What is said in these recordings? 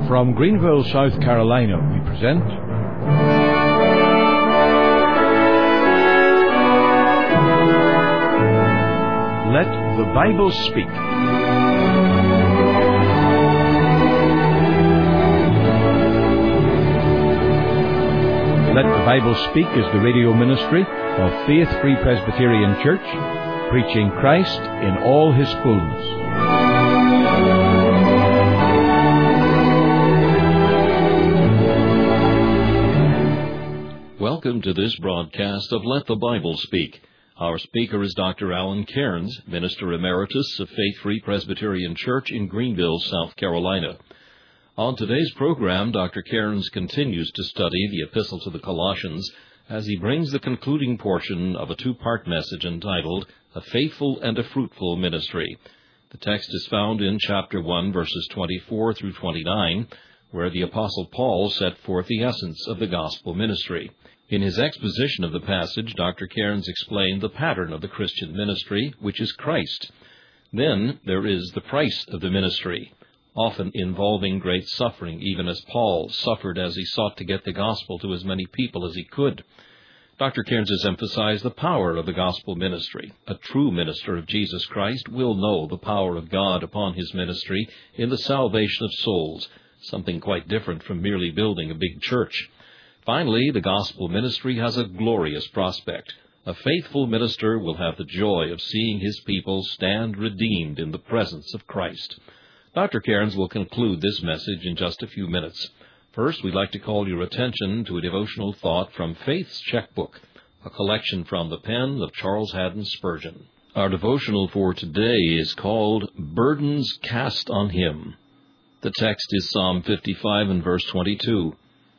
From Greenville, South Carolina, we present Let the Bible Speak. Let the Bible Speak is the radio ministry of Faith Free Presbyterian Church, preaching Christ in all His fullness. Welcome to this broadcast of Let the Bible Speak. Our speaker is Dr. Alan Cairns, Minister Emeritus of Faith Free Presbyterian Church in Greenville, South Carolina. On today's program, Dr. Cairns continues to study the Epistle to the Colossians as he brings the concluding portion of a two-part message entitled, A Faithful and a Fruitful Ministry. The text is found in chapter 1, verses 24 through 29, where the Apostle Paul set forth the essence of the gospel ministry. In his exposition of the passage, Dr. Cairns explained the pattern of the Christian ministry, which is Christ. Then there is the price of the ministry, often involving great suffering, even as Paul suffered as he sought to get the gospel to as many people as he could. Dr. Cairns has emphasized the power of the gospel ministry. A true minister of Jesus Christ will know the power of God upon his ministry in the salvation of souls, something quite different from merely building a big church. Finally, the gospel ministry has a glorious prospect. A faithful minister will have the joy of seeing his people stand redeemed in the presence of Christ. Dr. Cairns will conclude this message in just a few minutes. First, we'd like to call your attention to a devotional thought from Faith's Checkbook, a collection from the pen of Charles Haddon Spurgeon. Our devotional for today is called Burdens Cast on Him. The text is Psalm 55 and verse 22.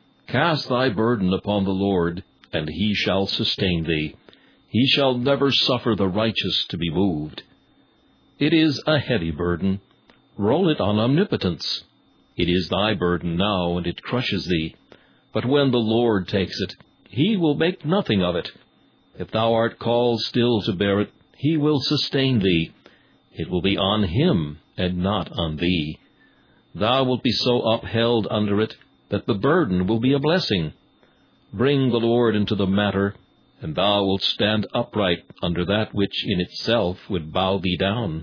Cast thy burden upon the Lord, and He shall sustain thee. He shall never suffer the righteous to be moved. It is a heavy burden. Roll it on omnipotence. It is thy burden now, and it crushes thee. But when the Lord takes it, He will make nothing of it. If thou art called still to bear it, He will sustain thee. It will be on Him, and not on thee. Thou wilt be so upheld under it, that the burden will be a blessing. Bring the Lord into the matter, and thou wilt stand upright under that which in itself would bow thee down.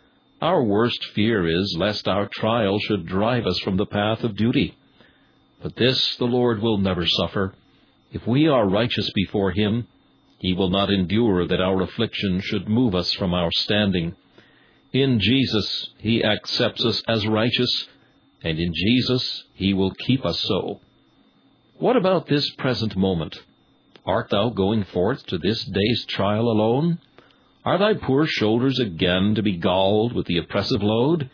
Our worst fear is lest our trial should drive us from the path of duty. But this the Lord will never suffer. If we are righteous before Him, He will not endure that our affliction should move us from our standing. In Jesus He accepts us as righteous, and in Jesus He will keep us so. What about this present moment? Art thou going forth to this day's trial alone? Are thy poor shoulders again to be galled with the oppressive load?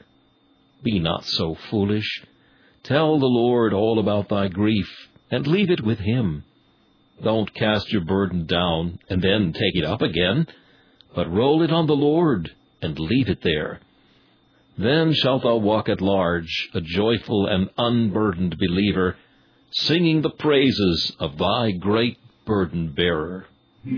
Be not so foolish. Tell the Lord all about thy grief, and leave it with Him. Don't cast your burden down, and then take it up again, but roll it on the Lord, and leave it there. Then shalt thou walk at large, a joyful and unburdened believer, singing the praises of thy great burden-bearer. He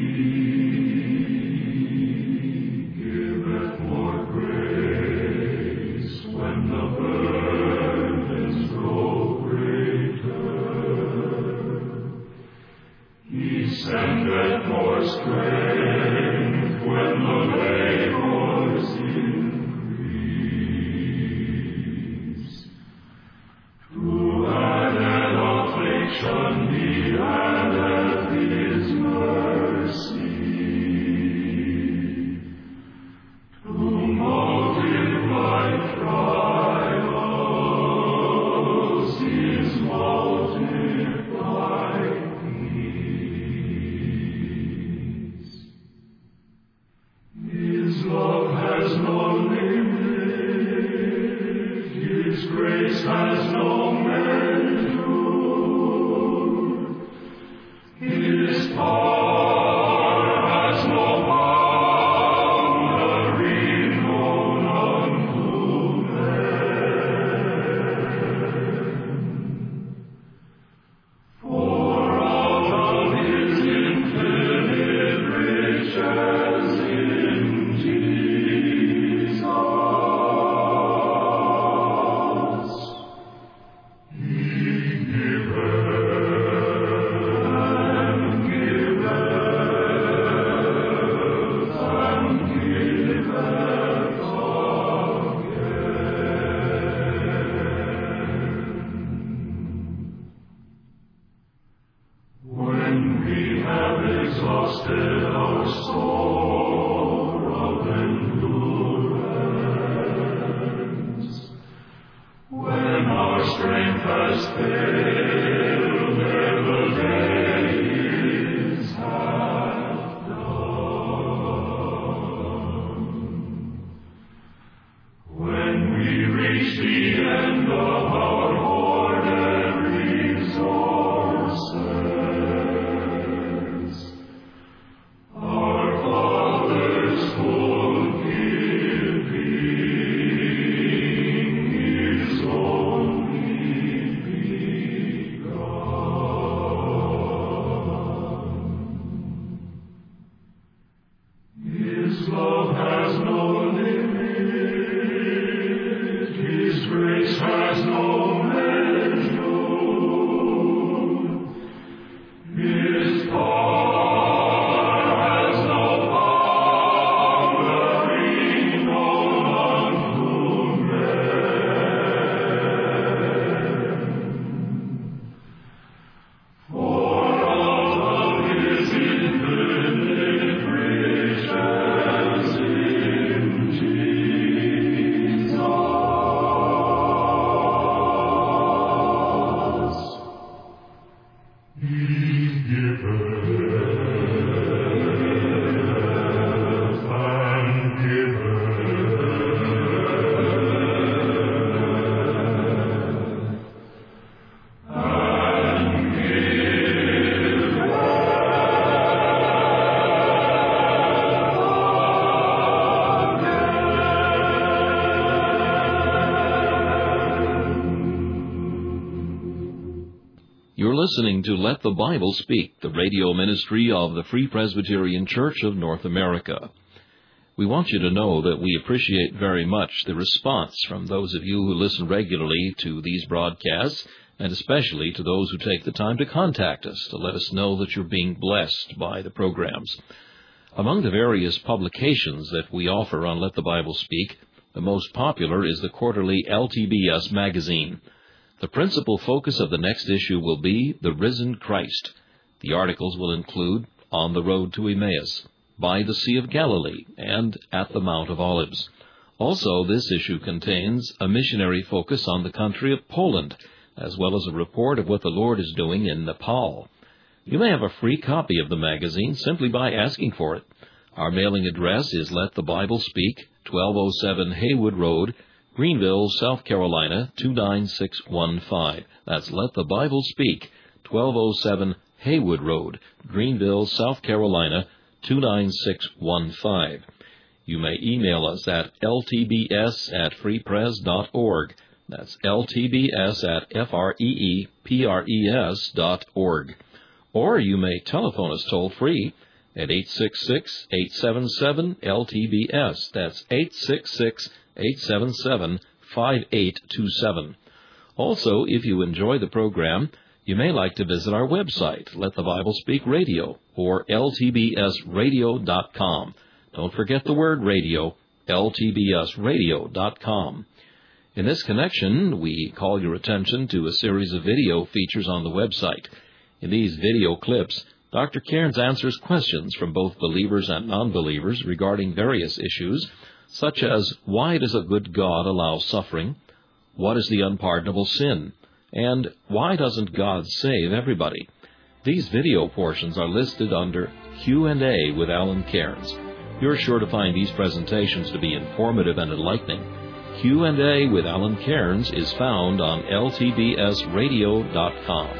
giveth more grace when the burdens grow greater. He sendeth more strength when the labors increase. To add an affliction He addeth His mercy. strength has failed ere the days have done. When we reach the end of our hoarded resources, our Father's full giving is only begun. His love has no limit, His grace has no measure, His power has no boundary known unto men. For out of His infinite riches in Jesus, He giveth and You're listening to Let the Bible Speak, the radio ministry of the Free Presbyterian Church of North America. We want you to know that we appreciate very much the response from those of you who listen regularly to these broadcasts, and especially to those who take the time to contact us to let us know that you're being blessed by the programs. Among the various publications that we offer on Let the Bible Speak, the most popular is the quarterly LTBS magazine. The principal focus of the next issue will be the risen Christ. The articles will include On the Road to Emmaus, By the Sea of Galilee, and At the Mount of Olives. Also, this issue contains a missionary focus on the country of Poland, as well as a report of what the Lord is doing in Nepal. You may have a free copy of the magazine simply by asking for it. Our mailing address is Let the Bible Speak, 1207 Haywood Road, Greenville, South Carolina, 29615. That's Let the Bible Speak, 1207 Haywood Road, Greenville, South Carolina, 29615. You may email us at ltbs@freepres.org. That's ltbs@freepres.org. Or you may telephone us toll-free at 866-877-LTBS. That's 866-877-5827. Also, if you enjoy the program, you may like to visit our website, Let the Bible Speak Radio, or ltbsradio.com. Don't forget the word radio, ltbsradio.com. In this connection, we call your attention to a series of video features on the website. In these video clips, Dr. Cairns answers questions from both believers and non-believers regarding various issues, such as why does a good God allow suffering, what is the unpardonable sin, and why doesn't God save everybody? These video portions are listed under Q&A with Alan Cairns. You're sure to find these presentations to be informative and enlightening. Q&A with Alan Cairns is found on ltbsradio.com.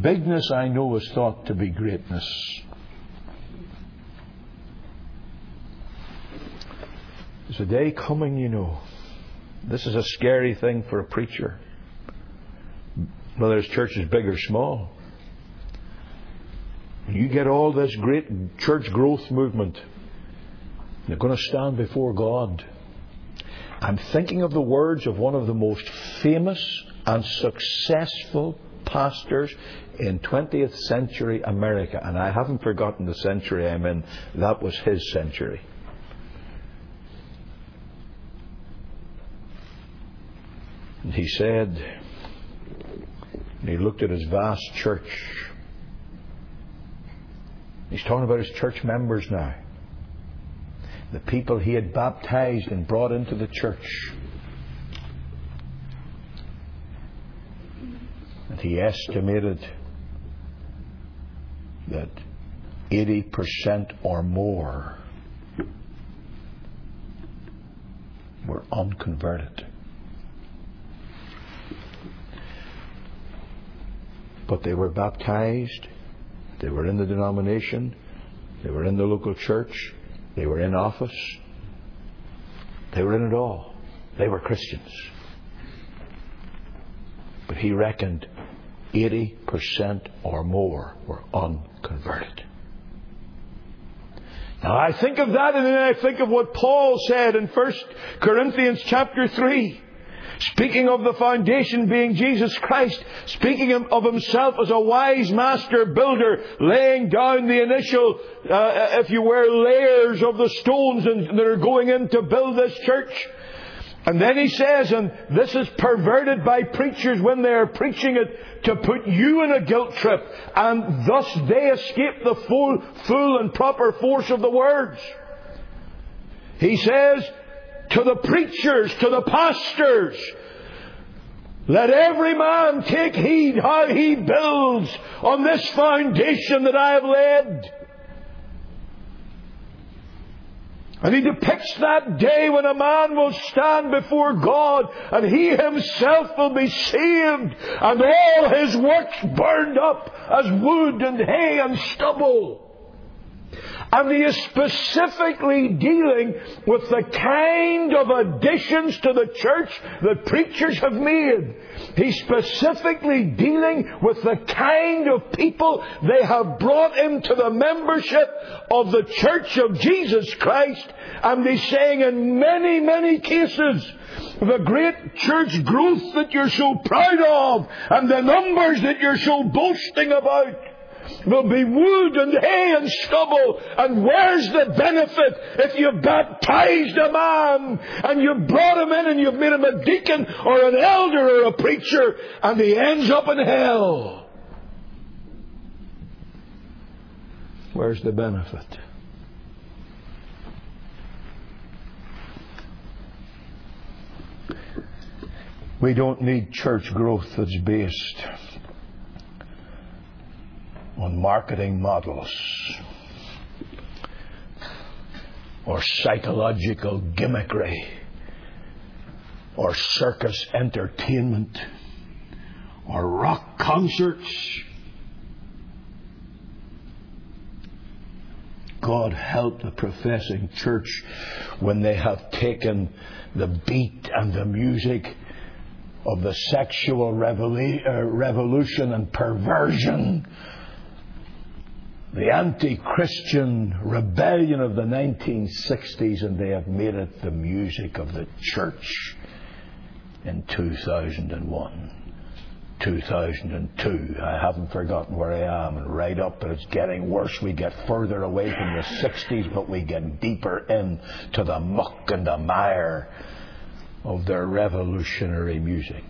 Bigness, I know, is thought to be greatness. There's a day coming, you know. This is a scary thing for a preacher, whether his church is big or small. You get all this great church growth movement. They're going to stand before God. I'm thinking of the words of one of the most famous and successful pastors in 20th century America. And I haven't forgotten the century I'm in. That was his century. And he said, and he looked at his vast church. He's talking about his church members now. The people he had baptized and brought into the church. And he estimated that 80% or more were unconverted. But they were baptized. They were in the denomination. They were in the local church. They were in office. They were in it all. They were Christians. But he reckoned 80% or more were unconverted. Now I think of that, and then I think of what Paul said in 1 Corinthians chapter 3. Speaking of the foundation being Jesus Christ, speaking of himself as a wise master builder, laying down the initial, if you were, layers of the stones that are going in to build this church. And then he says, and this is perverted by preachers when they are preaching it, to put you in a guilt trip, and thus they escape the full and proper force of the words. He says, to the preachers, to the pastors, let every man take heed how he builds on this foundation that I have laid. And he depicts that day when a man will stand before God and he himself will be saved and all his works burned up as wood and hay and stubble. And he is specifically dealing with the kind of additions to the church that preachers have made. He's specifically dealing with the kind of people they have brought into the membership of the Church of Jesus Christ. And he's saying in many, many cases, the great church growth that you're so proud of and the numbers that you're so boasting about will be wood and hay and stubble. And where's the benefit if you've baptized a man and you've brought him in and you've made him a deacon or an elder or a preacher and he ends up in hell? Where's the benefit? We don't need church growth that's based on marketing models or psychological gimmickry or circus entertainment or rock concerts. God help the professing church when they have taken the beat and the music of the sexual revolution and perversion, the anti-Christian rebellion of the 1960s, and they have made it the music of the church in 2001, 2002. I haven't forgotten where I am, and right up, but it's getting worse. We get further away from the 60s, but we get deeper into the muck and the mire of their revolutionary music.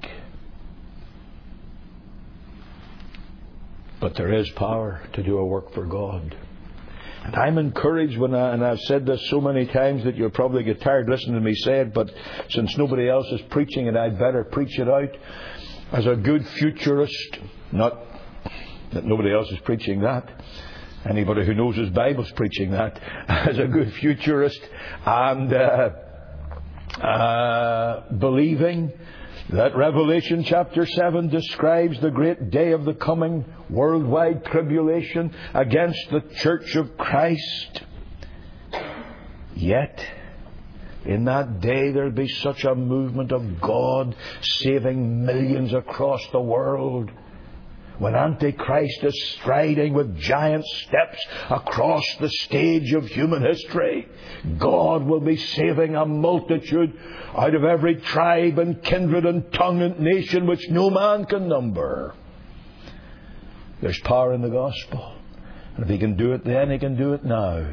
But there is power to do a work for God. And I'm encouraged and I've said this so many times that you'll probably get tired listening to me say it, but since nobody else is preaching it, I'd better preach it out. As a good futurist, not that nobody else is preaching that. Anybody who knows his Bible's preaching that. As a good futurist and believing That Revelation chapter 7 describes the great day of the coming worldwide tribulation against the Church of Christ. Yet, in that day there'll be such a movement of God saving millions across the world. When Antichrist is striding with giant steps across the stage of human history, God will be saving a multitude out of every tribe and kindred and tongue and nation which no man can number. There's power in the gospel. And if He can do it then, He can do it now.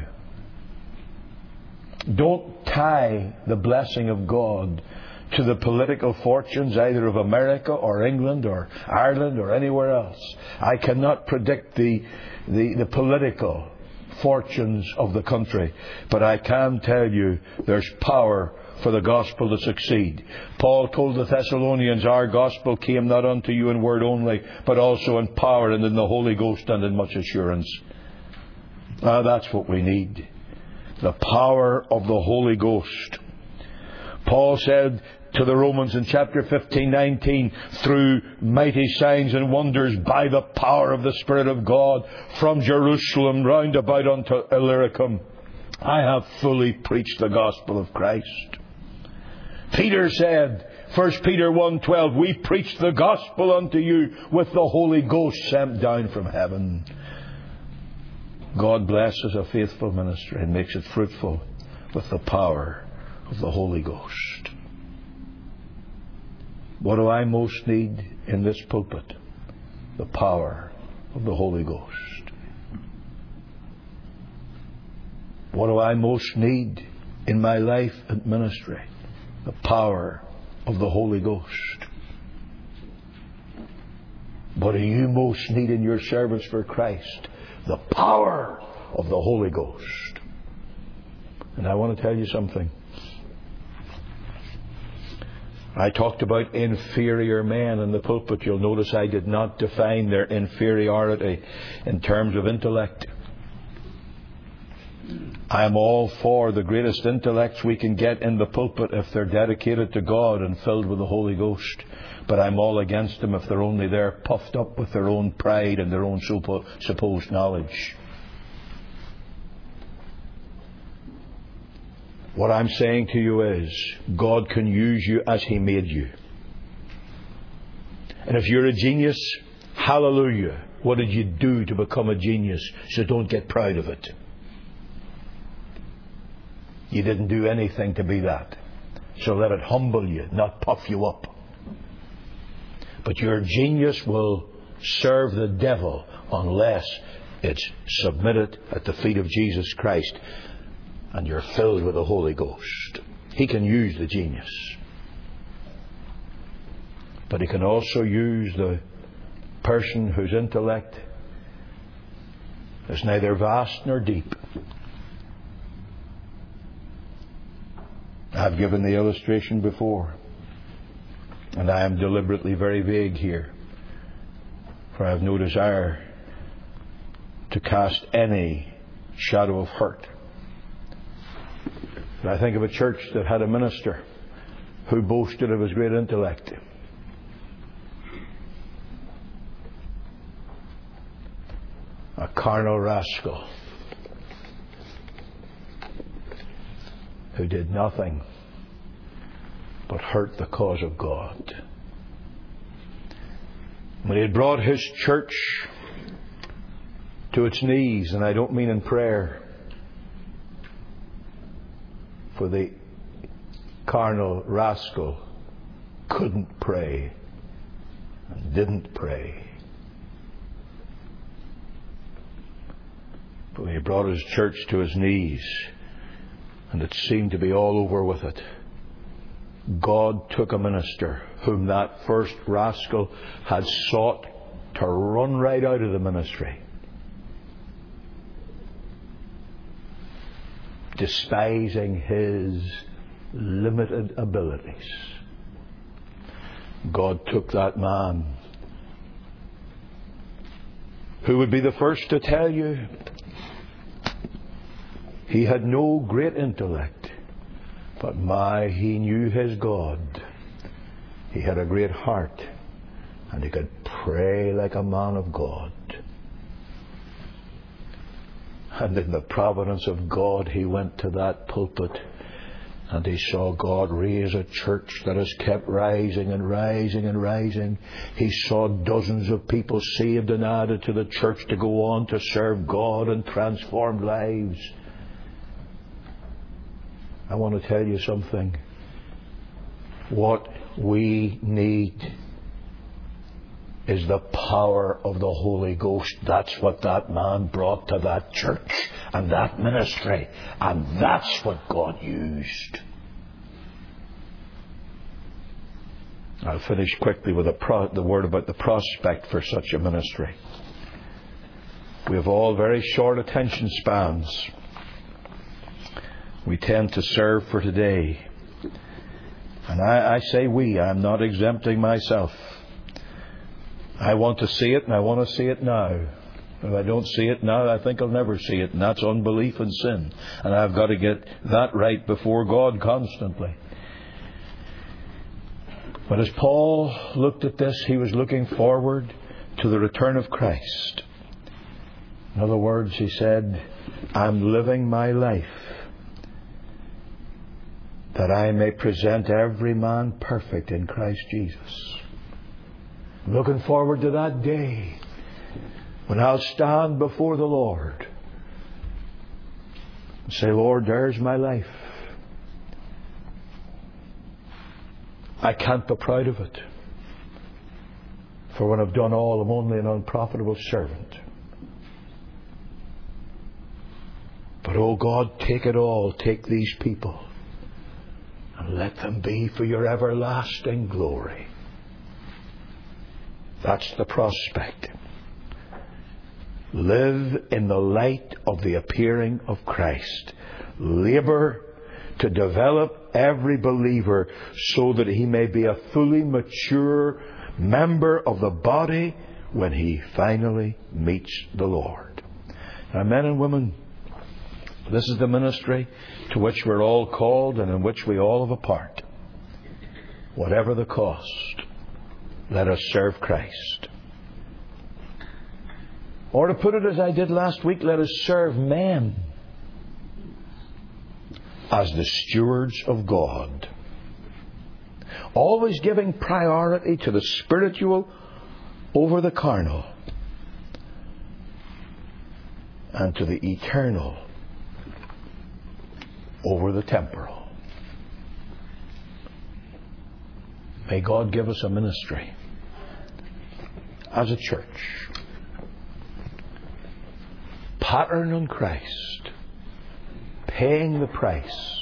Don't tie the blessing of God to the political fortunes either of America or England or Ireland or anywhere else. I cannot predict the political fortunes of the country, but I can tell you there's power for the gospel to succeed. Paul told the Thessalonians, our gospel came not unto you in word only, but also in power and in the Holy Ghost and in much assurance. That's what we need. The power of the Holy Ghost. Paul said to the Romans in chapter 15:19, through mighty signs and wonders by the power of the Spirit of God from Jerusalem round about unto Illyricum, I have fully preached the gospel of Christ. Peter said, 1 Peter 1:12, we preach the gospel unto you with the Holy Ghost sent down from heaven. God blesses a faithful ministry and makes it fruitful with the power of the Holy Ghost. What do I most need in this pulpit? The power of the Holy Ghost. What do I most need in my life and ministry? The power of the Holy Ghost. What do you most need in your service for Christ? The power of the Holy Ghost. And I want to tell you something. I talked about inferior men in the pulpit. You'll notice I did not define their inferiority in terms of intellect. I am all for the greatest intellects we can get in the pulpit if they're dedicated to God and filled with the Holy Ghost. But I'm all against them if they're only there puffed up with their own pride and their own supposed knowledge. What I'm saying to you is, God can use you as He made you. And if you're a genius, hallelujah. What did you do to become a genius? So don't get proud of it. You didn't do anything to be that. So let it humble you, not puff you up. But your genius will serve the devil unless it's submitted at the feet of Jesus Christ and you're filled with the Holy Ghost. He can use the genius. But He can also use the person whose intellect is neither vast nor deep. I've given the illustration before, and I am deliberately very vague here, for I have no desire to cast any shadow of hurt. But I think of a church that had a minister who boasted of his great intellect. A carnal rascal who did nothing but hurt the cause of God. When he had brought his church to its knees, and I don't mean in prayer, for the carnal rascal couldn't pray and didn't pray. But when he brought his church to his knees, and it seemed to be all over with it, God took a minister whom that first rascal had sought to run right out of the ministry, despising his limited abilities. God took that man who would be the first to tell you he had no great intellect, but he knew his God. He had a great heart, and he could pray like a man of God. And in the providence of God, he went to that pulpit, and he saw God raise a church that has kept rising and rising and rising. He saw dozens of people saved and added to the church to go on to serve God and transform lives. I want to tell you something. What we need is the power of the Holy Ghost. That's what that man brought to that church and that ministry. And that's what God used. I'll finish quickly with the word about the prospect for such a ministry. We have all very short attention spans. We tend to serve for today. And I say we, I'm not exempting myself. I want to see it, and I want to see it now. If I don't see it now, I think I'll never see it, and that's unbelief and sin. And I've got to get that right before God constantly. But as Paul looked at this, he was looking forward to the return of Christ. In other words, he said, I'm living my life that I may present every man perfect in Christ Jesus. Looking forward to that day when I'll stand before the Lord and say, Lord, there's my life. I can't be proud of it. For when I've done all, I'm only an unprofitable servant. But, oh God, take it all. Take these people and let them be for your everlasting glory. That's the prospect. Live in the light of the appearing of Christ. Labour to develop every believer so that he may be a fully mature member of the body when he finally meets the Lord. Now, men and women, this is the ministry to which we're all called and in which we all have a part. Whatever the cost, let us serve Christ. Or to put it as I did last week, let us serve men as the stewards of God. Always giving priority to the spiritual over the carnal, and to the eternal over the temporal. May God give us a ministry as a church, pattern on Christ, paying the price,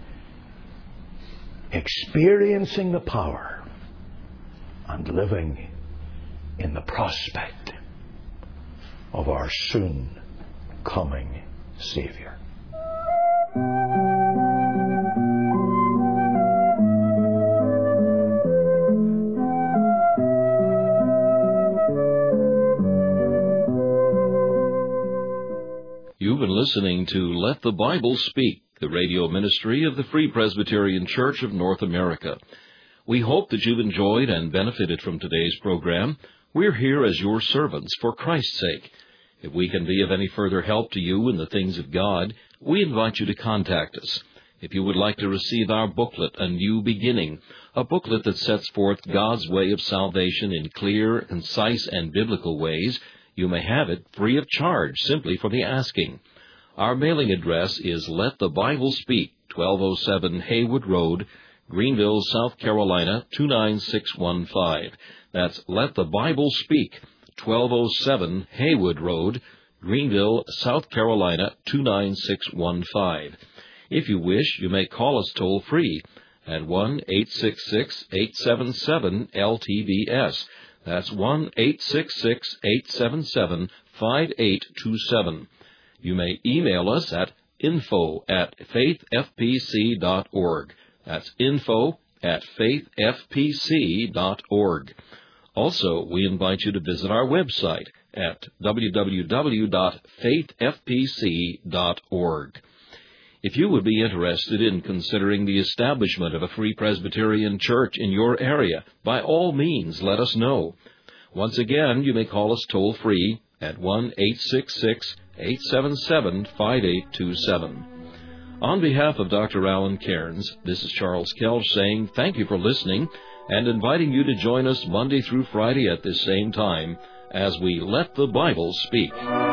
experiencing the power, and living in the prospect of our soon coming Saviour. You've been listening to Let the Bible Speak, the radio ministry of the Free Presbyterian Church of North America. We hope that you've enjoyed and benefited from today's program. We're here as your servants for Christ's sake. If we can be of any further help to you in the things of God, we invite you to contact us. If you would like to receive our booklet, A New Beginning, a booklet that sets forth God's way of salvation in clear, concise, and biblical ways, you may have it free of charge, simply for the asking. Our mailing address is Let the Bible Speak, 1207 Haywood Road, Greenville, South Carolina, 29615. That's Let the Bible Speak, 1207 Haywood Road, Greenville, South Carolina, 29615. If you wish, you may call us toll-free at 1-866-877-LTBS. That's 1-866-877-5827. You may email us at info@faithfpc.org. That's info@faithfpc.org. Also, we invite you to visit our website at www.faithfpc.org. If you would be interested in considering the establishment of a Free Presbyterian Church in your area, by all means, let us know. Once again, you may call us toll-free at 1-866-877-5827. On behalf of Dr. Alan Cairns, this is Charles Kelch saying thank you for listening and inviting you to join us Monday through Friday at this same time as we Let the Bible Speak.